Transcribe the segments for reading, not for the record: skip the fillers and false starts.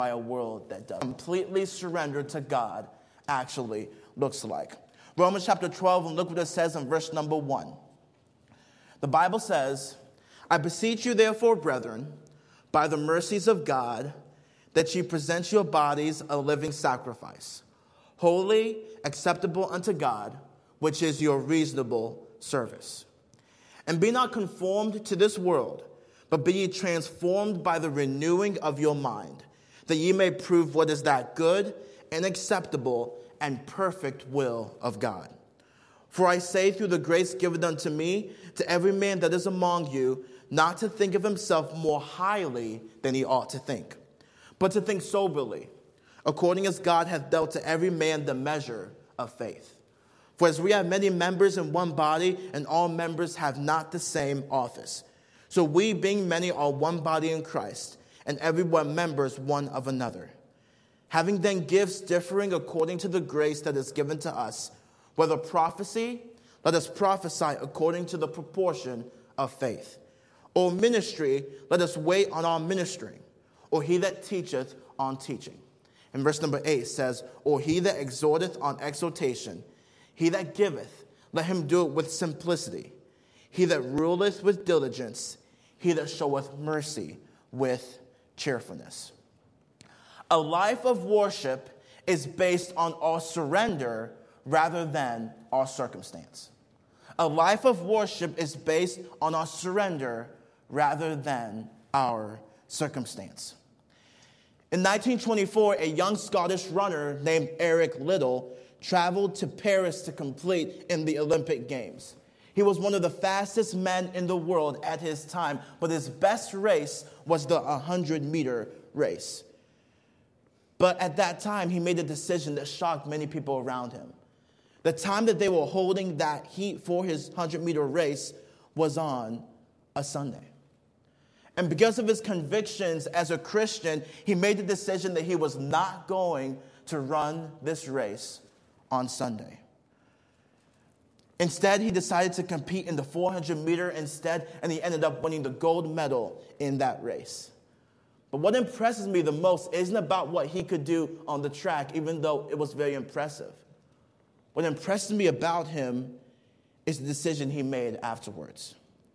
by a world that does. Completely surrender to God actually looks like. Romans chapter 12, and look what it says in verse number 1. The Bible says, I beseech you therefore, brethren, by the mercies of God, that ye present your bodies a living sacrifice, holy, acceptable unto God, which is your reasonable service. And be not conformed to this world, but be ye transformed by the renewing of your mind, that ye may prove what is that good and acceptable and perfect will of God. For I say through the grace given unto me, to every man that is among you, not to think of himself more highly than he ought to think, but to think soberly, according as God hath dealt to every man the measure of faith. For as we have many members in one body, and all members have not the same office, so we, being many, are one body in Christ, and every one members one of another. Having then gifts differing according to the grace that is given to us, whether prophecy, let us prophesy according to the proportion of faith. Or ministry, let us wait on our ministering. Or he that teacheth on teaching. And verse number 8 says, or he that exhorteth on exhortation. He that giveth, let him do it with simplicity. He that ruleth with diligence. He that showeth mercy with cheerfulness. A life of worship is based on our surrender rather than our circumstance. A life of worship is based on our surrender rather than our circumstance. In 1924, a young Scottish runner named Eric Liddell traveled to Paris to compete in the Olympic Games. He was one of the fastest men in the world at his time, but his best race was the 100-meter race. But at that time, he made a decision that shocked many people around him. The time that they were holding that heat for his 100-meter race was on a Sunday. And because of his convictions as a Christian, he made the decision that he was not going to run this race on Sunday. Instead, he decided to compete in the 400-meter instead, and he ended up winning the gold medal in that race. But what impresses me the most isn't about what he could do on the track, even though it was very impressive. What impresses me about him is the decision he made afterwards.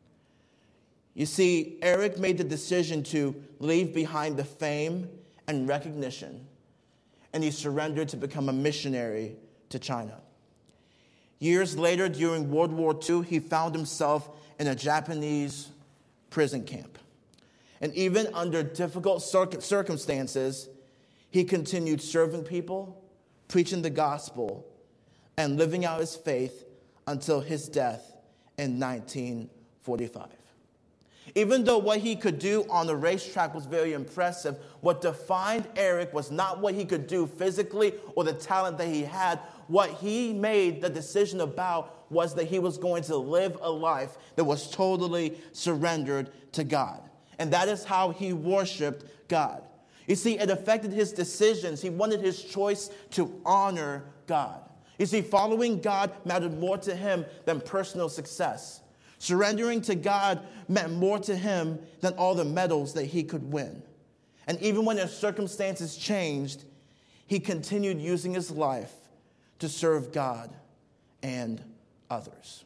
You see, Eric made the decision to leave behind the fame and recognition, and he surrendered to become a missionary to China. Years later, during World War II, he found himself in a Japanese prison camp. And even under difficult circumstances, he continued serving people, preaching the gospel, and living out his faith until his death in 1945. Even though what he could do on the racetrack was very impressive, what defined Eric was not what he could do physically or the talent that he had. What he made the decision about was that he was going to live a life that was totally surrendered to God. And that is how he worshiped God. You see, it affected his decisions. He wanted his choice to honor God. You see, following God mattered more to him than personal success. Surrendering to God meant more to him than all the medals that he could win. And even when his circumstances changed, he continued using his life to serve God and others.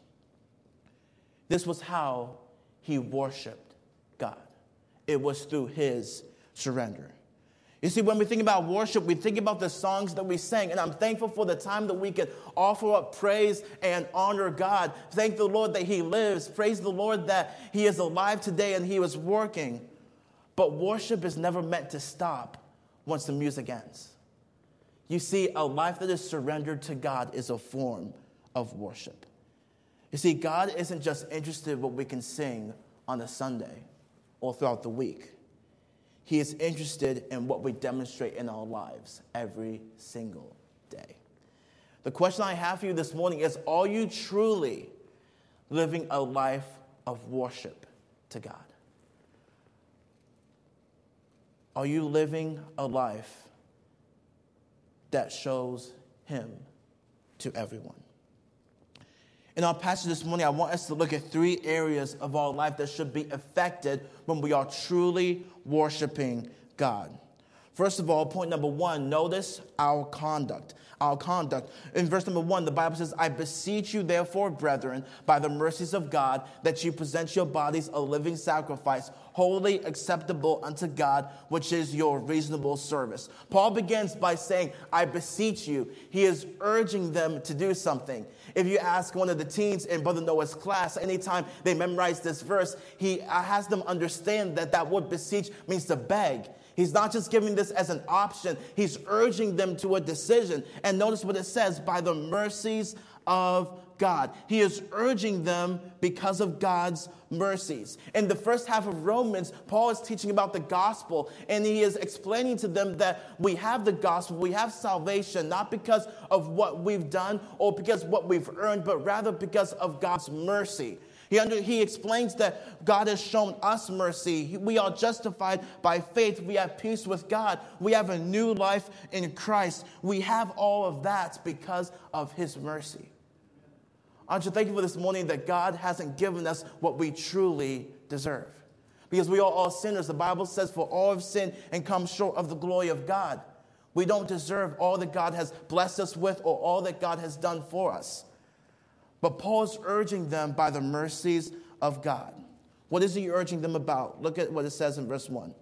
This was how he worshiped God. It was through his surrender. You see, when we think about worship, we think about the songs that we sang. And I'm thankful for the time that we can offer up praise and honor God. Thank the Lord that he lives. Praise the Lord that he is alive today and he was working. But worship is never meant to stop once the music ends. You see, a life that is surrendered to God is a form of worship. You see, God isn't just interested in what we can sing on a Sunday or throughout the week. He is interested in what we demonstrate in our lives every single day. The question I have for you this morning is, are you truly living a life of worship to God? Are you living a life that shows him to everyone? In our passage this morning, I want us to look at 3 areas of our life that should be affected when we are truly worshiping God. First of all, point number one, notice our conduct. Our conduct. In verse number 1, the Bible says, I beseech you, therefore, brethren, by the mercies of God, that you present your bodies a living sacrifice, wholly acceptable unto God, which is your reasonable service. Paul begins by saying, I beseech you. He is urging them to do something. If you ask one of the teens in Brother Noah's class, anytime they memorize this verse, he has them understand that that word beseech means to beg. He's not just giving this as an option. He's urging them to a decision. And notice what it says, by the mercies of God. He is urging them because of God's mercies. In the first half of Romans, Paul is teaching about the gospel, and he is explaining to them that we have the gospel, we have salvation, not because of what we've done or because of what we've earned, but rather because of God's mercy. He explains that God has shown us mercy. We are justified by faith. We have peace with God. We have a new life in Christ. We have all of that because of his mercy. Aren't you thankful this morning that God hasn't given us what we truly deserve? Because we are all sinners. The Bible says, for all have sinned and come short of the glory of God. We don't deserve all that God has blessed us with or all that God has done for us. But Paul is urging them by the mercies of God. What is he urging them about? Look at what it says in verse 1.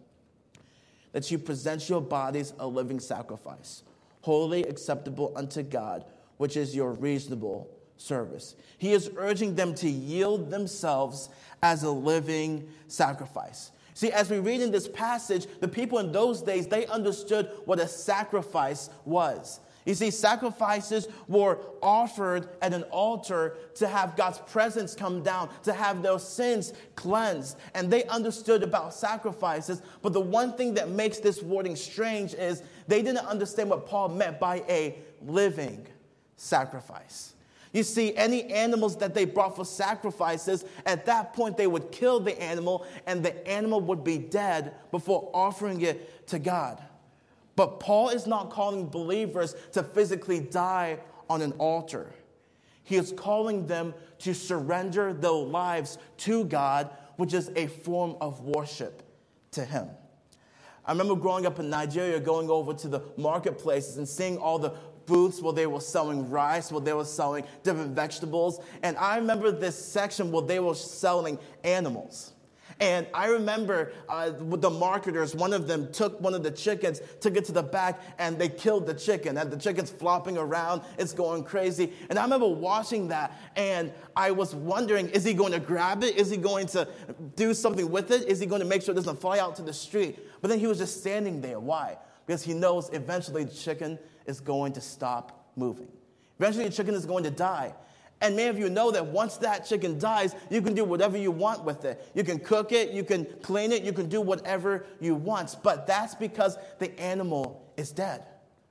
That you present your bodies a living sacrifice, wholly acceptable unto God, which is your reasonable service. He is urging them to yield themselves as a living sacrifice. See, as we read in this passage, the people in those days, they understood what a sacrifice was. You see, sacrifices were offered at an altar to have God's presence come down, to have their sins cleansed. And they understood about sacrifices. But the one thing that makes this wording strange is they didn't understand what Paul meant by a living sacrifice. You see, any animals that they brought for sacrifices, at that point they would kill the animal and the animal would be dead before offering it to God. But Paul is not calling believers to physically die on an altar. He is calling them to surrender their lives to God, which is a form of worship to him. I remember growing up in Nigeria, going over to the marketplaces and seeing all the booths where they were selling rice, where they were selling different vegetables. And I remember this section where they were selling animals. And I remember with the marketers, one of them took one of the chickens, took it to the back, and they killed the chicken. And the chicken's flopping around. It's going crazy. And I remember watching that, and I was wondering, is he going to grab it? Is he going to do something with it? Is he going to make sure it doesn't fly out to the street? But then he was just standing there. Why? Because he knows eventually the chicken is going to stop moving. Eventually the chicken is going to die. And many of you know that once that chicken dies, you can do whatever you want with it. You can cook it, you can clean it, you can do whatever you want. But that's because the animal is dead.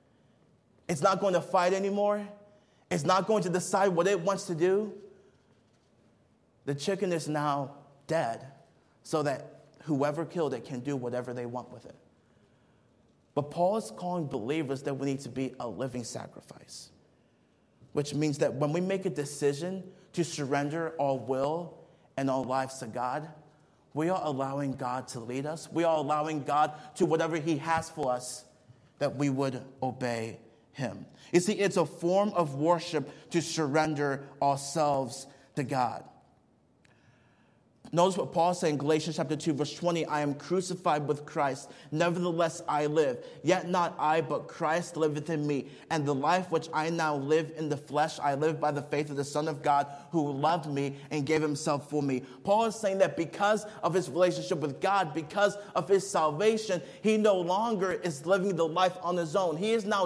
It's not going to fight anymore. It's not going to decide what it wants to do. The chicken is now dead so that whoever killed it can do whatever they want with it. But Paul is calling believers that we need to be a living sacrifice. Which means that when we make a decision to surrender our will and our lives to God, we are allowing God to lead us. We are allowing God to whatever he has for us, that we would obey him. You see, it's a form of worship to surrender ourselves to God. Notice what Paul said in Galatians chapter 2, verse 20, I am crucified with Christ. Nevertheless, I live. Yet not I, but Christ liveth in me. And the life which I now live in the flesh, I live by the faith of the Son of God, who loved me and gave himself for me. Paul is saying that because of his relationship with God, because of his salvation, he no longer is living the life on his own. He is now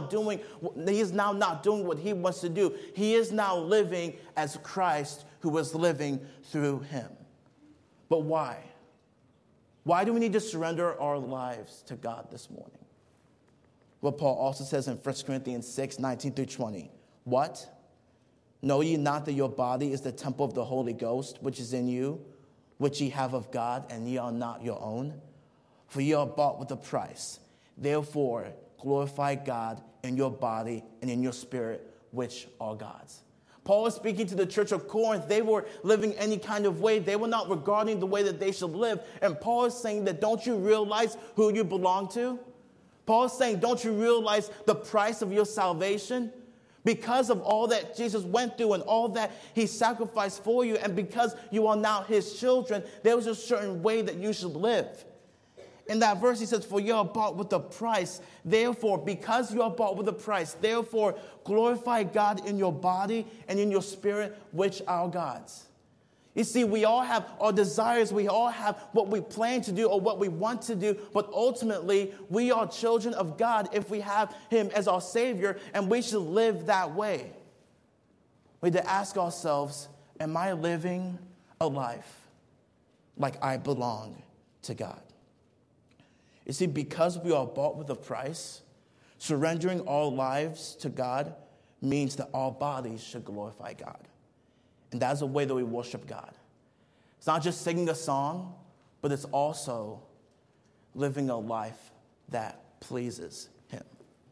not doing what he wants to do. He is now living as Christ, who was living through him. But why? Why do we need to surrender our lives to God this morning? Well, Paul also says in 1 Corinthians 6, 19 through 20, what? Know ye not that your body is the temple of the Holy Ghost, which is in you, which ye have of God, and ye are not your own? For ye are bought with a price. Therefore, glorify God in your body and in your spirit, which are God's. Paul is speaking to the church of Corinth. They were living any kind of way. They were not regarding the way that they should live. And Paul is saying that, don't you realize who you belong to? Paul's saying, don't you realize the price of your salvation? Because of all that Jesus went through and all that he sacrificed for you, and because you are now his children, there was a certain way that you should live. In that verse, he says, for you are bought with a price. Therefore, because you are bought with a price, therefore, glorify God in your body and in your spirit, which are God's. You see, we all have our desires. We all have what we plan to do or what we want to do. But ultimately, we are children of God if we have him as our Savior, and we should live that way. We need to ask ourselves, am I living a life like I belong to God? You see, because we are bought with a price, surrendering our lives to God means that our bodies should glorify God. And that's a way that we worship God. It's not just singing a song, but it's also living a life that pleases him.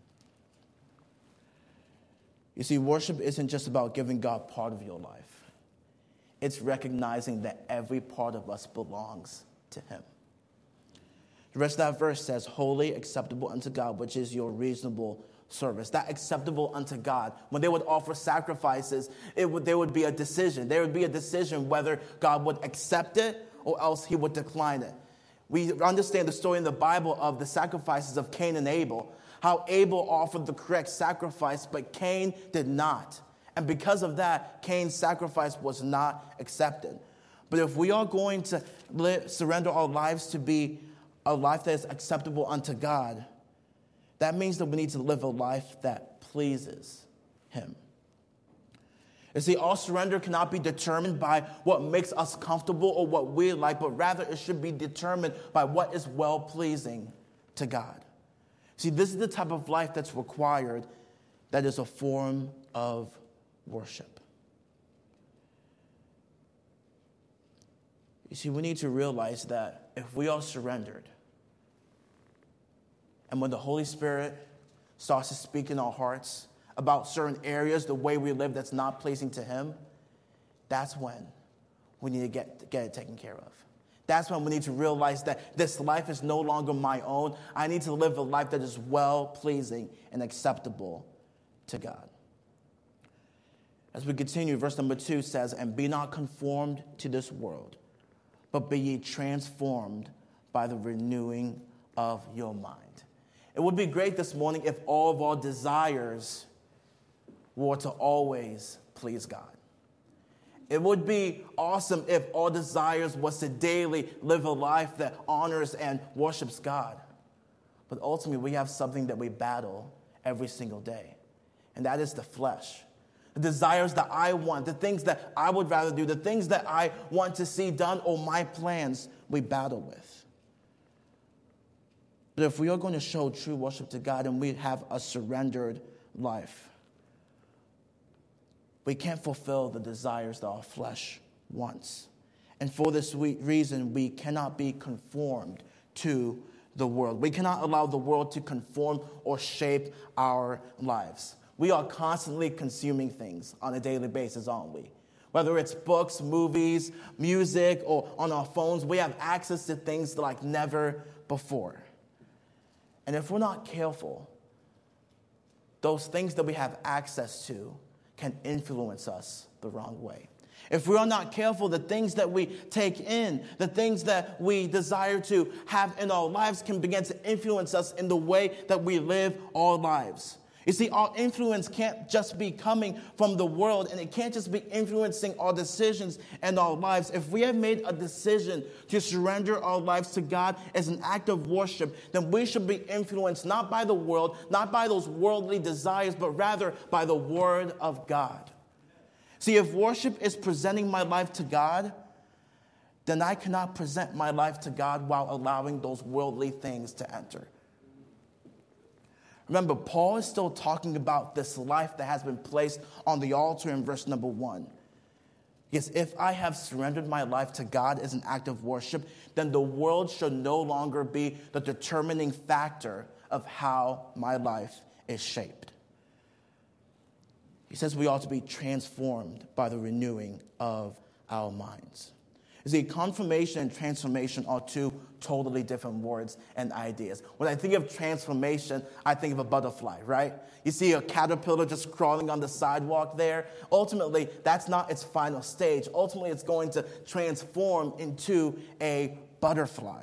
You see, worship isn't just about giving God part of your life. It's recognizing that every part of us belongs to him. The rest of that verse says, holy, acceptable unto God, which is your reasonable service. That acceptable unto God. When they would offer sacrifices, there would be a decision. There would be a decision whether God would accept it or else he would decline it. We understand the story in the Bible of the sacrifices of Cain and Abel. How Abel offered the correct sacrifice, but Cain did not. And because of that, Cain's sacrifice was not accepted. But if we are going to surrender our lives to be a life that is acceptable unto God, that means that we need to live a life that pleases him. You see, our surrender cannot be determined by what makes us comfortable or what we like, but rather it should be determined by what is well-pleasing to God. See, this is the type of life that's required that is a form of worship. You see, we need to realize that if we are surrendered, and when the Holy Spirit starts to speak in our hearts about certain areas, the way we live that's not pleasing to him, that's when we need to get it taken care of. That's when we need to realize that this life is no longer my own. I need to live a life that is well-pleasing and acceptable to God. As we continue, verse number 2 says, and be not conformed to this world, but be ye transformed by the renewing of your mind. It would be great this morning if all of our desires were to always please God. It would be awesome if our desires was to daily live a life that honors and worships God. But ultimately, we have something that we battle every single day, and that is the flesh. The desires that I want, the things that I would rather do, the things that I want to see done, or my plans we battle with. But if we are going to show true worship to God and we have a surrendered life, we can't fulfill the desires that our flesh wants. And for this reason, we cannot be conformed to the world. We cannot allow the world to conform or shape our lives. We are constantly consuming things on a daily basis, aren't we? Whether it's books, movies, music, or on our phones, we have access to things like never before. And if we're not careful, those things that we have access to can influence us the wrong way. If we are not careful, the things that we take in, the things that we desire to have in our lives can begin to influence us in the way that we live our lives. You see, our influence can't just be coming from the world, and it can't just be influencing our decisions and our lives. If we have made a decision to surrender our lives to God as an act of worship, then we should be influenced not by the world, not by those worldly desires, but rather by the Word of God. See, if worship is presenting my life to God, then I cannot present my life to God while allowing those worldly things to enter. Remember, Paul is still talking about this life that has been placed on the altar in verse number 1. Yes, if I have surrendered my life to God as an act of worship, then the world should no longer be the determining factor of how my life is shaped. He says we ought to be transformed by the renewing of our minds. You see, confirmation and transformation are two totally different words and ideas. When I think of transformation, I think of a butterfly, right? You see a caterpillar just crawling on the sidewalk there. Ultimately, that's not its final stage. Ultimately, it's going to transform into a butterfly.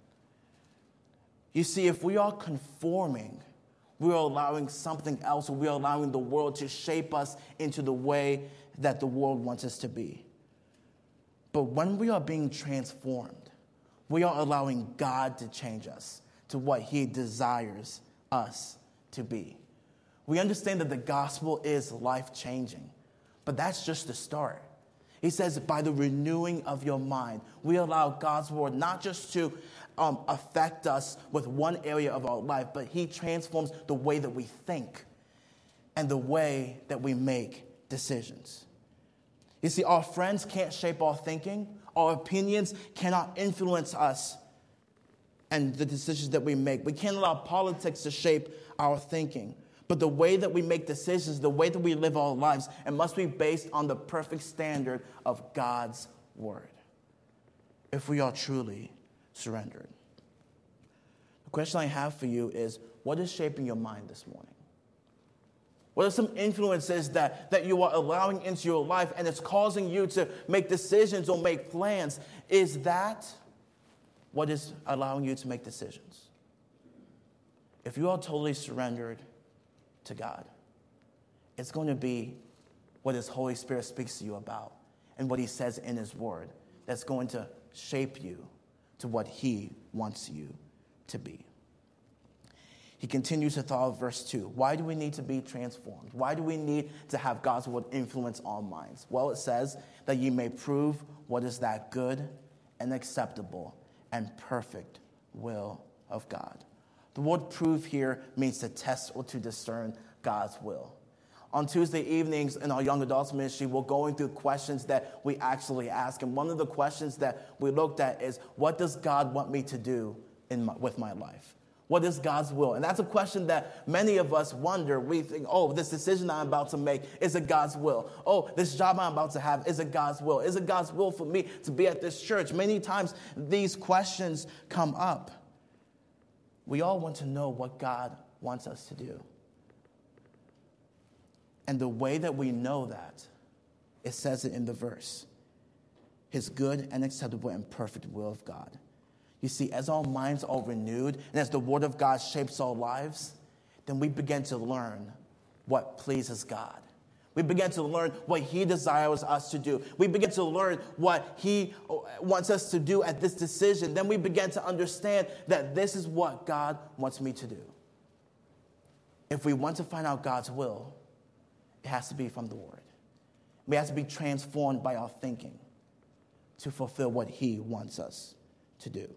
You see, if we are conforming, we are allowing something else, or we are allowing the world to shape us into the way that the world wants us to be. But when we are being transformed, we are allowing God to change us to what He desires us to be. We understand that the gospel is life-changing, but that's just the start. He says, by the renewing of your mind, we allow God's word not just to affect us with one area of our life, but He transforms the way that we think and the way that we make decisions. You see, our friends can't shape our thinking. Our opinions cannot influence us and the decisions that we make. We can't allow politics to shape our thinking. But the way that we make decisions, the way that we live our lives, it must be based on the perfect standard of God's word, if we are truly surrendered. The question I have for you is, what is shaping your mind this morning? What are some influences that you are allowing into your life and it's causing you to make decisions or make plans? Is that what is allowing you to make decisions? If you are totally surrendered to God, it's going to be what His Holy Spirit speaks to you about and what He says in His Word that's going to shape you to what He wants you to be. He continues to thought of verse 2. Why do we need to be transformed? Why do we need to have God's word influence our minds? Well, it says that ye may prove what is that good and acceptable and perfect will of God. The word prove here means to test or to discern God's will. On Tuesday evenings in our young adults ministry, we're going through questions that we actually ask. And one of the questions that we looked at is, what does God want me to do with my life? What is God's will? And that's a question that many of us wonder. We think, oh, this decision I'm about to make, is it God's will? Oh, this job I'm about to have, is it God's will? Is it God's will for me to be at this church? Many times these questions come up. We all want to know what God wants us to do. And the way that we know that, it says it in the verse, His good and acceptable and perfect will of God. You see, as our minds are renewed and as the Word of God shapes our lives, then we begin to learn what pleases God. We begin to learn what He desires us to do. We begin to learn what He wants us to do at this decision. Then we begin to understand that this is what God wants me to do. If we want to find out God's will, it has to be from the Word. We have to be transformed by our thinking to fulfill what He wants us to do.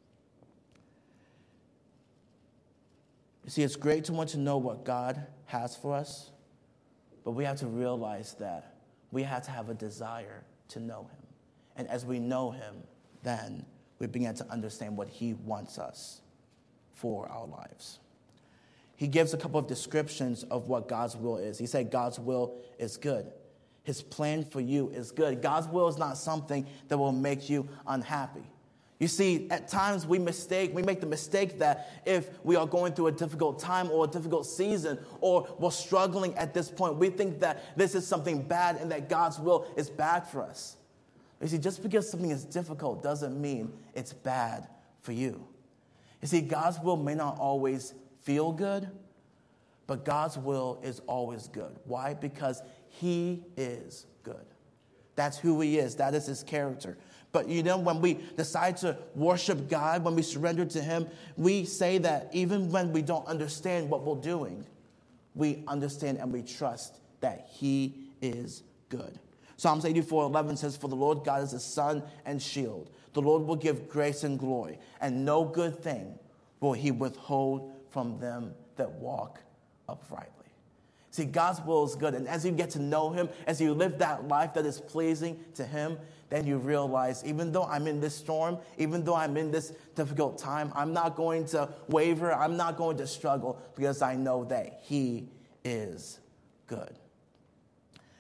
You see, it's great to want to know what God has for us, but we have to realize that we have to have a desire to know Him. And as we know Him, then we begin to understand what He wants us for our lives. He gives a couple of descriptions of what God's will is. He said God's will is good. His plan for you is good. God's will is not something that will make you unhappy. You see, at times we make the mistake that if we are going through a difficult time or a difficult season or we're struggling at this point, we think that this is something bad and that God's will is bad for us. You see, just because something is difficult doesn't mean it's bad for you. You see, God's will may not always feel good, but God's will is always good. Why? Because He is good. That's who He is. That is His character. But when we decide to worship God, when we surrender to Him, we say that even when we don't understand what we're doing, we understand and we trust that He is good. Psalms 84:11 says, "For the Lord God is a sun and shield. The Lord will give grace and glory, and no good thing will He withhold from them that walk uprightly." See, God's will is good. And as you get to know Him, as you live that life that is pleasing to Him, then you realize, even though I'm in this storm, even though I'm in this difficult time, I'm not going to waver. I'm not going to struggle because I know that He is good.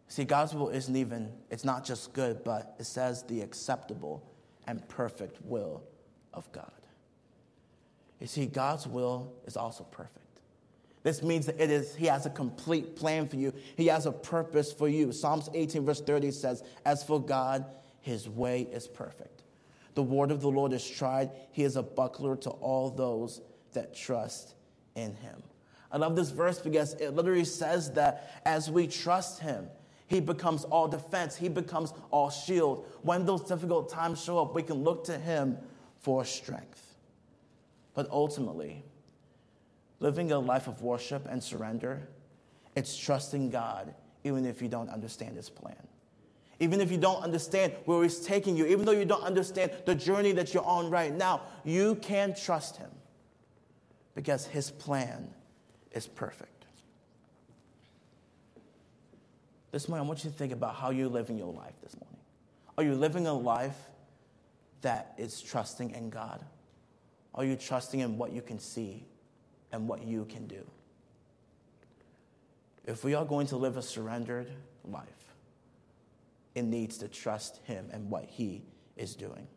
See, God's will it's not just good, but it says the acceptable and perfect will of God. You see, God's will is also perfect. This means that He has a complete plan for you. He has a purpose for you. Psalms 18 verse 30 says, as for God, His way is perfect. The word of the Lord is tried. He is a buckler to all those that trust in Him. I love this verse because it literally says that as we trust Him, He becomes all defense. He becomes all shield. When those difficult times show up, we can look to Him for strength. But ultimately, living a life of worship and surrender, it's trusting God even if you don't understand His plan. Even if you don't understand where He's taking you, even though you don't understand the journey that you're on right now, you can trust Him because His plan is perfect. This morning, I want you to think about how you're living your life this morning. Are you living a life that is trusting in God? Are you trusting in what you can see and what you can do? If we are going to live a surrendered life, it needs to trust Him and what He is doing.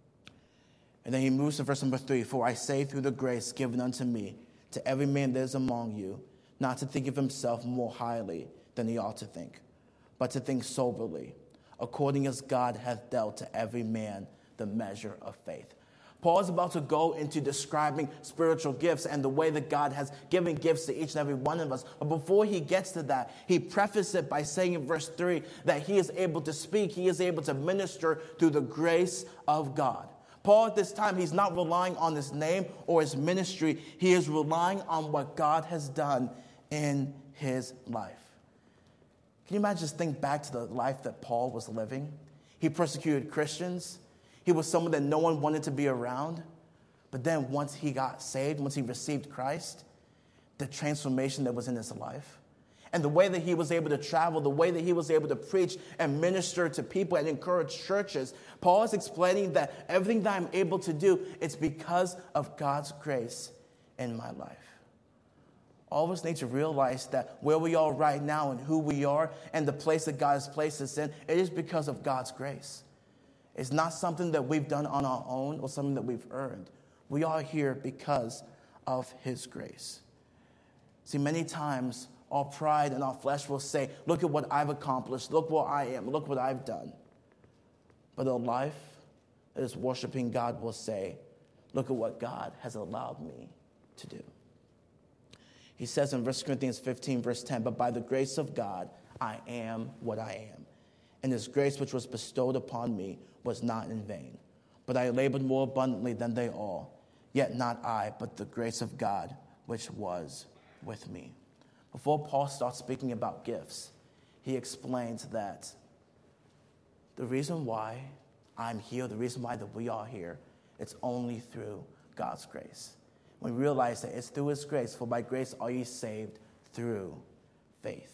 And then he moves to verse number 3. For I say through the grace given unto me, to every man that is among you, not to think of himself more highly than he ought to think, but to think soberly, according as God hath dealt to every man the measure of faith. Paul is about to go into describing spiritual gifts and the way that God has given gifts to each and every one of us. But before he gets to that, he prefaces it by saying in verse 3 that he is able to speak, he is able to minister through the grace of God. Paul at this time, he's not relying on his name or his ministry. He is relying on what God has done in his life. Can you imagine, just think back to the life that Paul was living? He persecuted Christians. He was someone that no one wanted to be around. But then once he got saved, once he received Christ, the transformation that was in his life, and the way that he was able to travel, the way that he was able to preach and minister to people and encourage churches, Paul is explaining that everything that I'm able to do, it's because of God's grace in my life. All of us need to realize that where we are right now and who we are and the place that God has placed us in, it is because of God's grace. It's not something that we've done on our own or something that we've earned. We are here because of His grace. See, many times our pride and our flesh will say, look at what I've accomplished, look where I am, look what I've done. But a life that is worshiping God will say, look at what God has allowed me to do. He says in 1 Corinthians 15, verse 10, but by the grace of God, I am what I am. And His grace which was bestowed upon me was not in vain. But I labored more abundantly than they all. Yet not I, but the grace of God which was with me. Before Paul starts speaking about gifts, he explains that the reason why I'm here, the reason why that we are here, it's only through God's grace. We realize that it's through His grace, for by grace are ye saved through faith.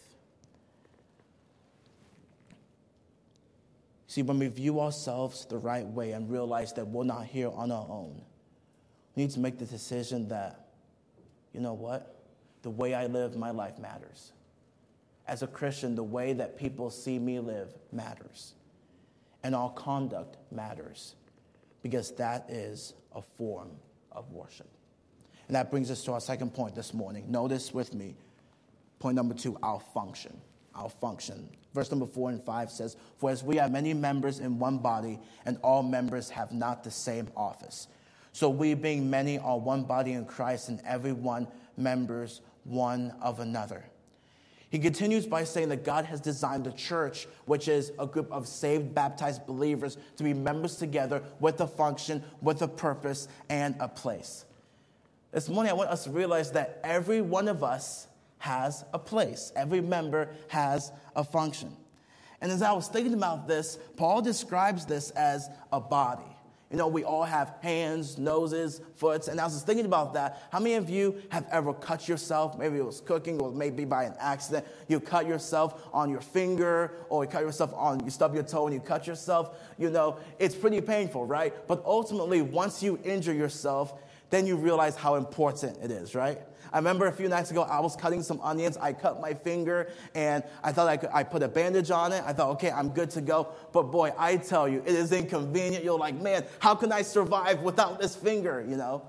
See, when we view ourselves the right way and realize that we're not here on our own, we need to make the decision that, you know what? The way I live my life matters. As a Christian, the way that people see me live matters. And our conduct matters, because that is a form of worship. And that brings us to our second point this morning. Notice with me, point number 2, our function. Our function. Verse number 4 and 5 says, for as we have many members in one body, and all members have not the same office, so we being many are one body in Christ, and every one members one of another. He continues by saying that God has designed the church, which is a group of saved, baptized believers, to be members together with a function, with a purpose, and a place. This morning, I want us to realize that every one of us has a place. Every member has a function. And as I was thinking about this, Paul describes this as a body. You know, we all have hands, noses, foots. And as I was thinking about that, how many of you have ever cut yourself? Maybe it was cooking, or maybe by an accident. You cut yourself on your finger, or you stub your toe and you cut yourself. You know, it's pretty painful, right? But ultimately, once you injure yourself, then you realize how important it is, right? I remember a few nights ago, I was cutting some onions. I cut my finger, and I thought I put a bandage on it. I thought, okay, I'm good to go. But boy, I tell you, it is inconvenient. You're like, man, how can I survive without this finger, you know?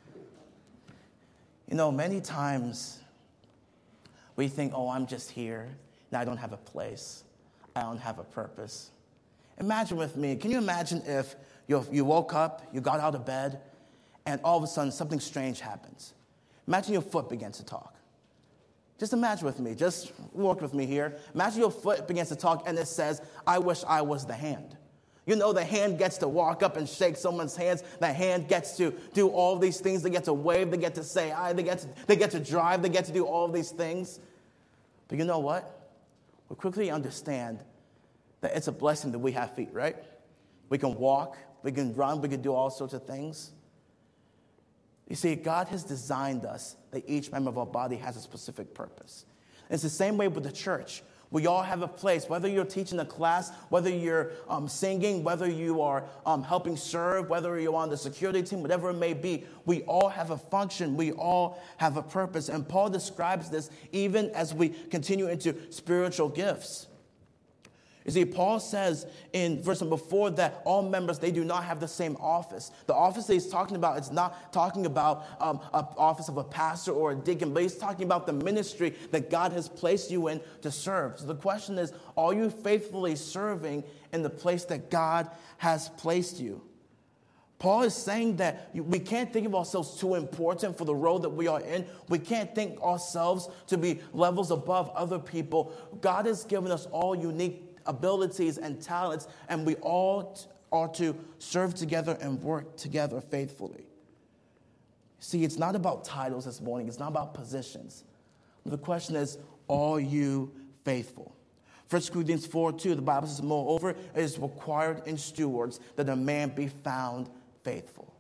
You know, many times we think, oh, I'm just here. Now I don't have a place. I don't have a purpose. Imagine with me, can you imagine if you woke up, you got out of bed, and all of a sudden something strange happens? Imagine your foot begins to talk. Just imagine with me. Just walk with me here. Imagine your foot begins to talk and it says, I wish I was the hand. You know, the hand gets to walk up and shake someone's hands. The hand gets to do all these things. They get to wave. They get to say hi. They get to drive. They get to do all these things. But you know what? We quickly understand that it's a blessing that we have feet, right? We can walk. We can run. We can do all sorts of things. You see, God has designed us that each member of our body has a specific purpose. And it's the same way with the church. We all have a place, whether you're teaching a class, whether you're singing, whether you are helping serve, whether you're on the security team, whatever it may be, we all have a function. We all have a purpose. And Paul describes this even as we continue into spiritual gifts. You see, Paul says in verse number 4 that all members, they do not have the same office. The office that he's talking about, it's not talking about an office of a pastor or a deacon, but he's talking about the ministry that God has placed you in to serve. So the question is, are you faithfully serving in the place that God has placed you? Paul is saying that we can't think of ourselves too important for the role that we are in. We can't think ourselves to be levels above other people. God has given us all unique abilities and talents, and we all are to serve together and work together faithfully. See, it's not about titles this morning. It's not about positions. The question is, are you faithful? 1 Corinthians 4:2, the Bible says, moreover, it is required in stewards that a man be found faithful.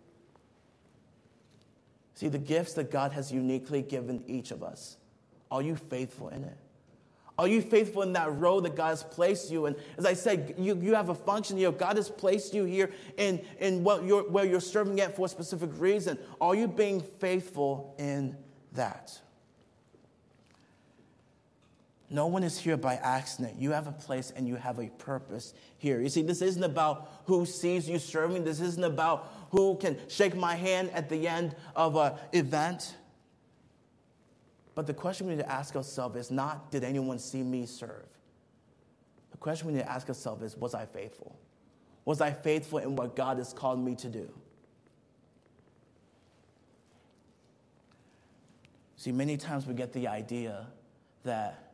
See, the gifts that God has uniquely given each of us, are you faithful in it? Are you faithful in that role that God has placed you in? As I said, you have a function here. God has placed you here in where you're serving at for a specific reason. Are you being faithful in that? No one is here by accident. You have a place and you have a purpose here. You see, this isn't about who sees you serving. This isn't about who can shake my hand at the end of an event. But the question we need to ask ourselves is not, did anyone see me serve? The question we need to ask ourselves is, was I faithful? Was I faithful in what God has called me to do? See, many times we get the idea that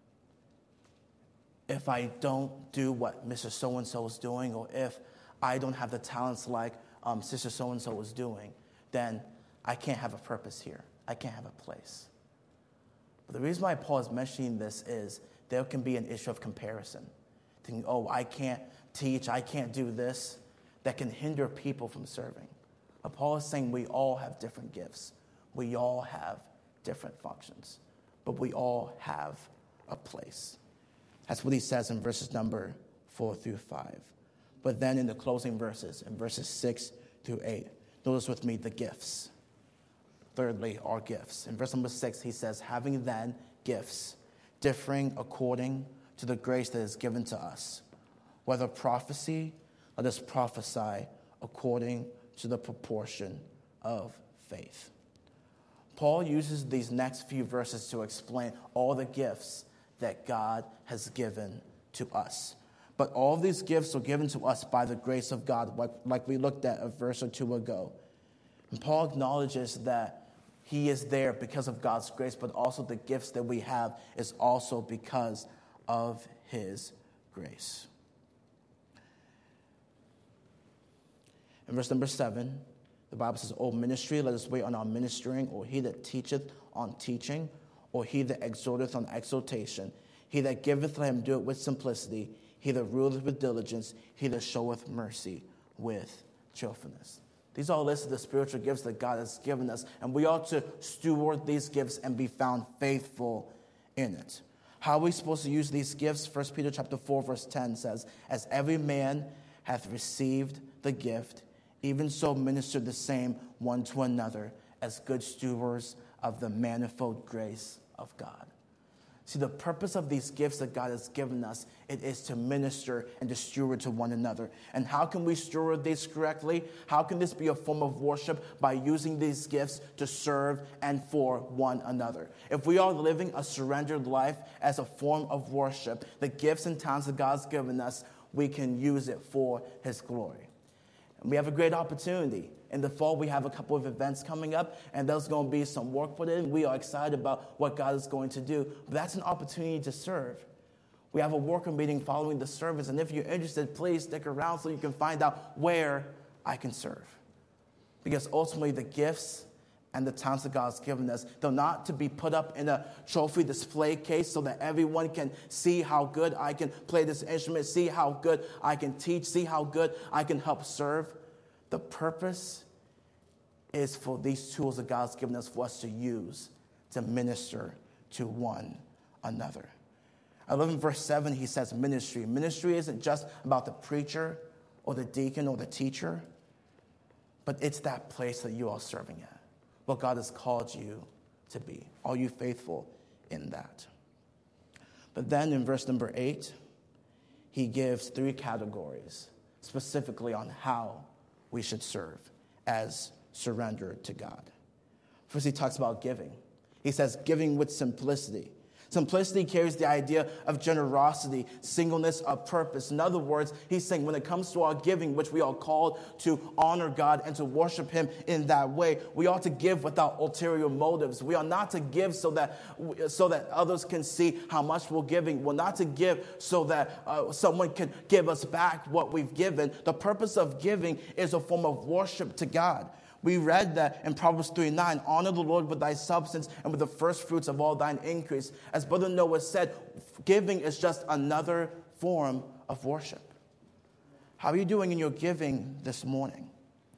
if I don't do what Mr. So-and-so is doing, or if I don't have the talents like Sister So-and-so is doing, then I can't have a purpose here. I can't have a place. But the reason why Paul is mentioning this is there can be an issue of comparison. Thinking, oh, I can't teach, I can't do this. That can hinder people from serving. But Paul is saying we all have different gifts. We all have different functions. But we all have a place. That's what he says in verses number 4 through 5. But then in the closing verses, in verses 6 through 8, notice with me the gifts. Thirdly, our gifts. In verse number 6, he says, having then gifts, differing according to the grace that is given to us. Whether prophecy, let us prophesy according to the proportion of faith. Paul uses these next few verses to explain all the gifts that God has given to us. But all of these gifts are given to us by the grace of God, like we looked at a verse or two ago. And Paul acknowledges that he is there because of God's grace, but also the gifts that we have is also because of his grace. In verse number 7, the Bible says, O ministry, let us wait on our ministering, or he that teacheth on teaching, or he that exhorteth on exhortation. He that giveth, let him do it with simplicity. He that ruleth with diligence, he that showeth mercy with cheerfulness. These are listed the spiritual gifts that God has given us, and we ought to steward these gifts and be found faithful in it. How are we supposed to use these gifts? 1 Peter chapter 4, verse 10 says, as every man hath received the gift, even so minister the same one to another as good stewards of the manifold grace of God. See, the purpose of these gifts that God has given us, it is to minister and to steward to one another. And how can we steward these correctly? How can this be a form of worship? By using these gifts to serve and for one another. If we are living a surrendered life as a form of worship, the gifts and talents that God's given us, we can use it for his glory. And we have a great opportunity. In the fall, we have a couple of events coming up, and there's going to be some work put in. We are excited about what God is going to do. But that's an opportunity to serve. We have a worker meeting following the service, and if you're interested, please stick around so you can find out where I can serve. Because ultimately, the gifts and the talents that God's given us, they're not to be put up in a trophy display case so that everyone can see how good I can play this instrument, see how good I can teach, see how good I can help serve. The purpose is for these tools that God's given us for us to use to minister to one another. I love in verse 7, he says ministry. Ministry isn't just about the preacher or the deacon or the teacher, but it's that place that you are serving at, what God has called you to be. Are you faithful in that? But then in verse number 8, he gives 3 categories specifically on how we should serve as surrendered to God. First, he talks about giving. He says, giving with simplicity. Simplicity carries the idea of generosity, singleness of purpose. In other words, he's saying when it comes to our giving, which we are called to honor God and to worship him in that way, we ought to give without ulterior motives. We are not to give so that others can see how much we're giving. We're not to give so that someone can give us back what we've given. The purpose of giving is a form of worship to God. We read that in Proverbs 3:9, honor the Lord with thy substance and with the first fruits of all thine increase. As Brother Noah said, giving is just another form of worship. How are you doing in your giving this morning?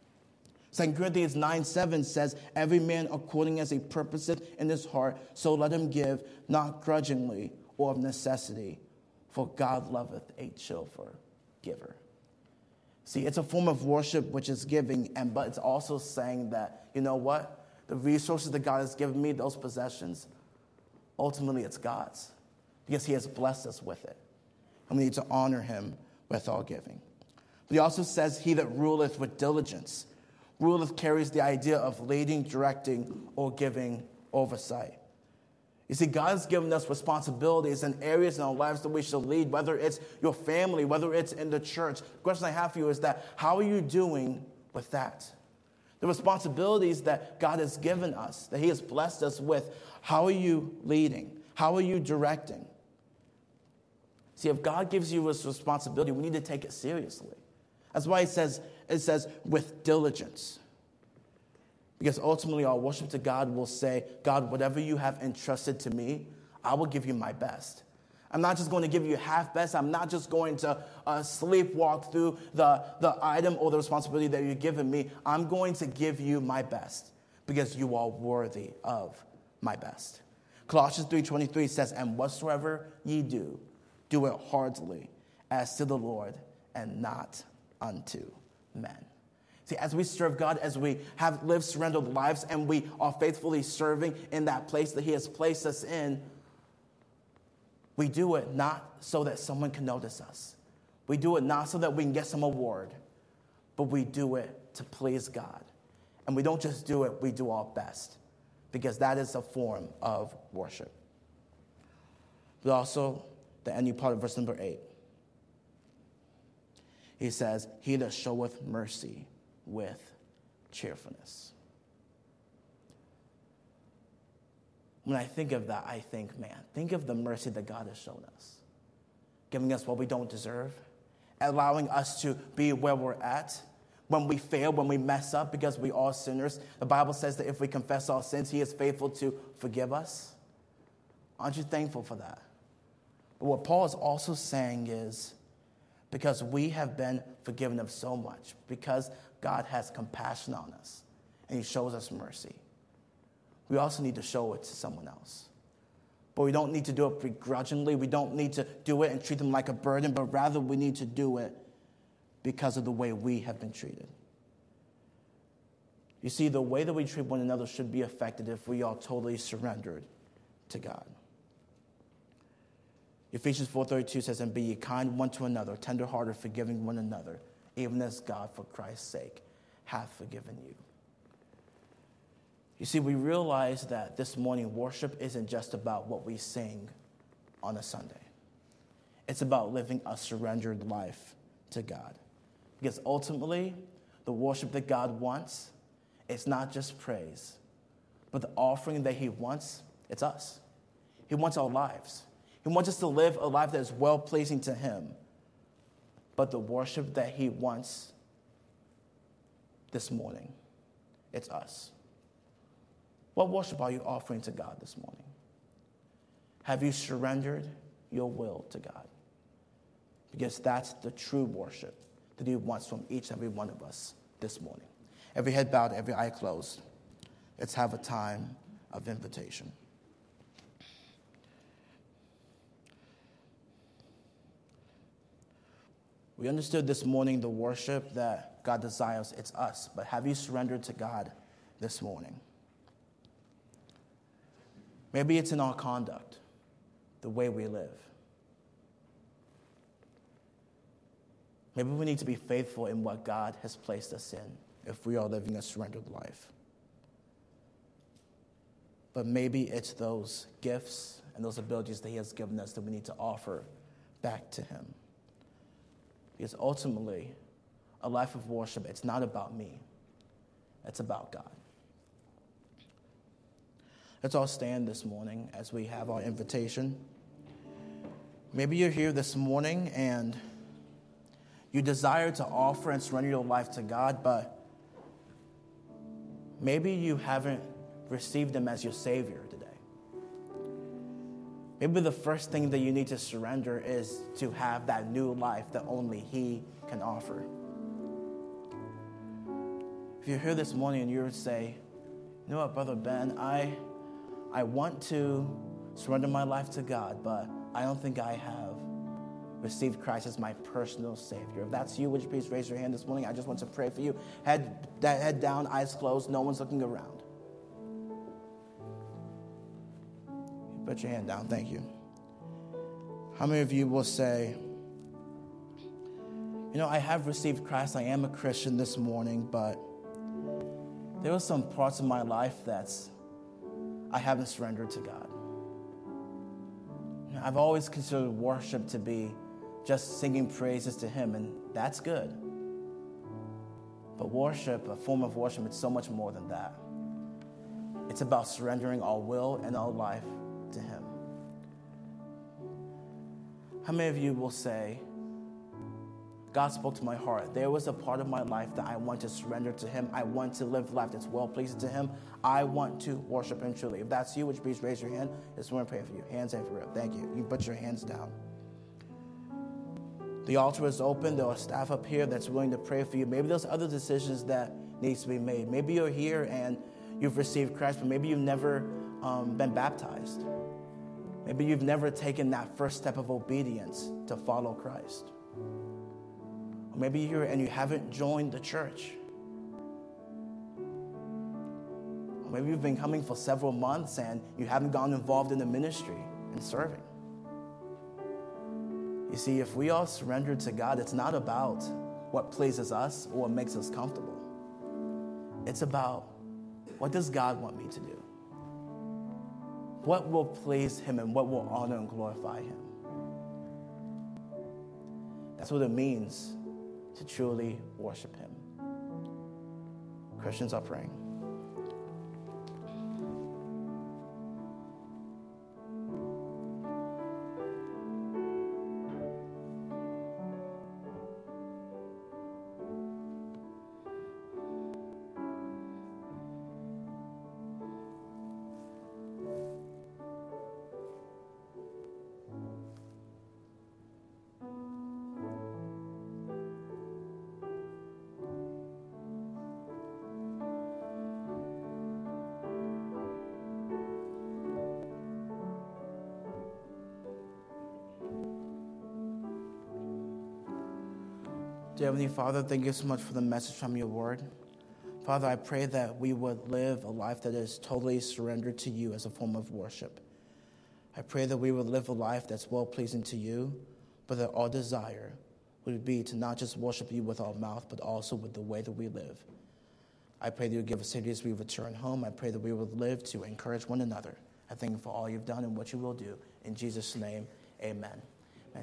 2 Corinthians 9:7 says, every man according as he purposeth in his heart, so let him give, not grudgingly or of necessity, for God loveth a cheerful giver. See, it's a form of worship which is giving, but it's also saying that, you know what? The resources that God has given me, those possessions, ultimately it's God's because he has blessed us with it. And we need to honor him with our giving. But he also says, he that ruleth with diligence. Ruleth carries the idea of leading, directing, or giving oversight. You see, God has given us responsibilities and areas in our lives that we should lead, whether it's your family, whether it's in the church. The question I have for you is that, how are you doing with that? The responsibilities that God has given us, that he has blessed us with, how are you leading? How are you directing? See, if God gives you this responsibility, we need to take it seriously. That's why it says with diligence. Because ultimately our worship to God will say, God, whatever you have entrusted to me, I will give you my best. I'm not just going to give you half best. I'm not just going to sleepwalk through the item or the responsibility that you've given me. I'm going to give you my best because you are worthy of my best. Colossians 3:23 says, and whatsoever ye do, do it heartily as to the Lord and not unto men. See, as we serve God, as we have lived surrendered lives and we are faithfully serving in that place that he has placed us in, we do it not so that someone can notice us. We do it not so that we can get some award, but we do it to please God. And we don't just do it, we do our best, because that is a form of worship. But also, the ending part of verse number 8. He says, he that showeth mercy with cheerfulness. When I think of that, I think, man, think of the mercy that God has shown us. Giving us what we don't deserve, allowing us to be where we're at. When we fail, when we mess up, because we are sinners, the Bible says that if we confess our sins, he is faithful to forgive us. Aren't you thankful for that? But what Paul is also saying is, because we have been forgiven of so much, because God has compassion on us, and he shows us mercy, we also need to show it to someone else. But we don't need to do it begrudgingly. We don't need to do it and treat them like a burden, but rather we need to do it because of the way we have been treated. You see, the way that we treat one another should be affected if we are totally surrendered to God. Ephesians 4:32 says, and be ye kind one to another, tenderhearted, forgiving one another, even as God, for Christ's sake, hath forgiven you. You see, we realize that this morning worship isn't just about what we sing on a Sunday. It's about living a surrendered life to God. Because ultimately, the worship that God wants, it's not just praise, but the offering that he wants, it's us. He wants our lives. He wants us to live a life that is well-pleasing to him. But the worship that he wants this morning, it's us. What worship are you offering to God this morning? Have you surrendered your will to God? Because that's the true worship that he wants from each and every one of us this morning. Every head bowed, every eye closed. Let's have a time of invitation. We understood this morning the worship that God desires, it's us. But have you surrendered to God this morning? Maybe it's in our conduct, the way we live. Maybe we need to be faithful in what God has placed us in if we are living a surrendered life. But maybe it's those gifts and those abilities that he has given us that we need to offer back to him. Because ultimately, a life of worship, it's not about me. It's about God. Let's all stand this morning as we have our invitation. Maybe you're here this morning and you desire to offer and surrender your life to God, but maybe you haven't received him as your Savior today. Maybe the first thing that you need to surrender is to have that new life that only he can offer. If you're here this morning and you would say, you know what, Brother Ben, I want to surrender my life to God, but I don't think I have received Christ as my personal Savior. If that's you, would you please raise your hand this morning? I just want to pray for you. Head down, eyes closed, no one's looking around. Put your hand down, thank you. How many of you will say, you know, I have received Christ, I am a Christian this morning, but there are some parts of my life I haven't surrendered to God. I've always considered worship to be just singing praises to him, and that's good. But worship, a form of worship, it's so much more than that. It's about surrendering our will and our life to him. How many of you will say, God spoke to my heart. There was a part of my life that I want to surrender to him. I want to live a life that's well-pleasing to him. I want to worship him truly. If that's you, would you please raise your hand? I just want to pray for you. Hands everywhere. Thank you. You can put your hands down. The altar is open. There are staff up here that's willing to pray for you. Maybe there's other decisions that needs to be made. Maybe you're here and you've received Christ, but maybe you've never been baptized. Maybe you've never taken that first step of obedience to follow Christ. Or maybe you're here and you haven't joined the church. Or maybe you've been coming for several months and you haven't gotten involved in the ministry and serving. You see, if we are surrendered to God, it's not about what pleases us or what makes us comfortable. It's about, what does God want me to do? What will please him and what will honor and glorify him? That's what it means to truly worship him. Christians are praying. Dear Heavenly Father, thank you so much for the message from your word. Father, I pray that we would live a life that is totally surrendered to you as a form of worship. I pray that we would live a life that's well-pleasing to you, but that our desire would be to not just worship you with our mouth, but also with the way that we live. I pray that you give us safety as we return home. I pray that we would live to encourage one another. I thank you for all you've done and what you will do. In Jesus' name, amen.